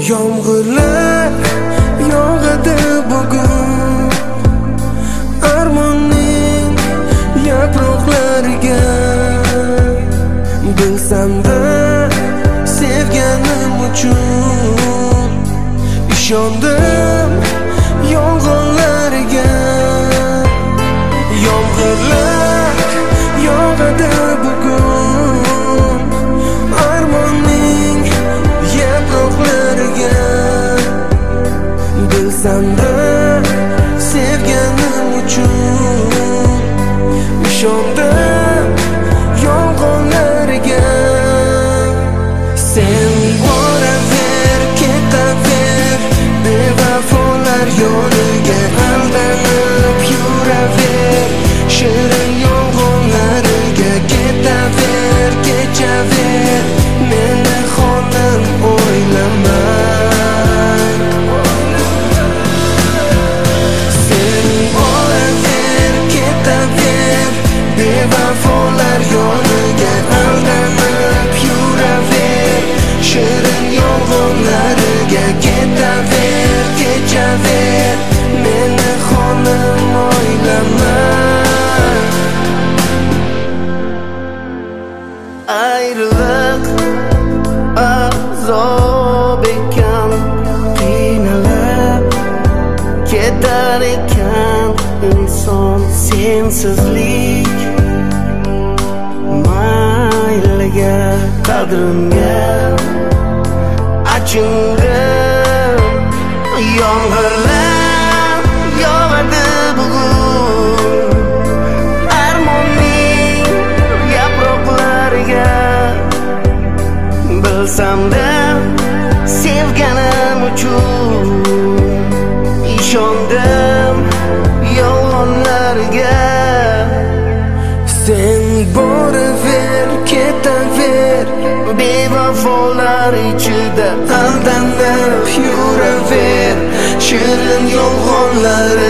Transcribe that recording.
Yomg'irlar yog'adi bugun armonning yaproqlariga. Bilsam-da sevganim uchun ishondim yolg'onlariga. Yomg'irlar yog'adi bugun armonning yaproqlariga. Bilsam-da sevganim uchun ishondim yolg'onlariga. Sen boraver, ketaver, bevafolar yoniga aldanib yuraver. Shirin yolg'onlariga ketaver, kechaver, meni xonim o'ylama. Sen boraver, ketaver, bevafolar yoniga aldanib yuraver. Shirin yolg'onlariga ketaver, kechaver, meni xonim o'ylama. Ayriliq azob ekan, qiynalib ketar ekan inson. Sensizlik mayliga, qadrimga achindim. Yomg'irlar yog'adi bugun armonning yaproqlariga. Bilsam-da sevganim uchun ishondim yolg'onlariga. Sen boraver, ketaver, bevafolar ichida aldanib yuraver. Shirin yolg'onlari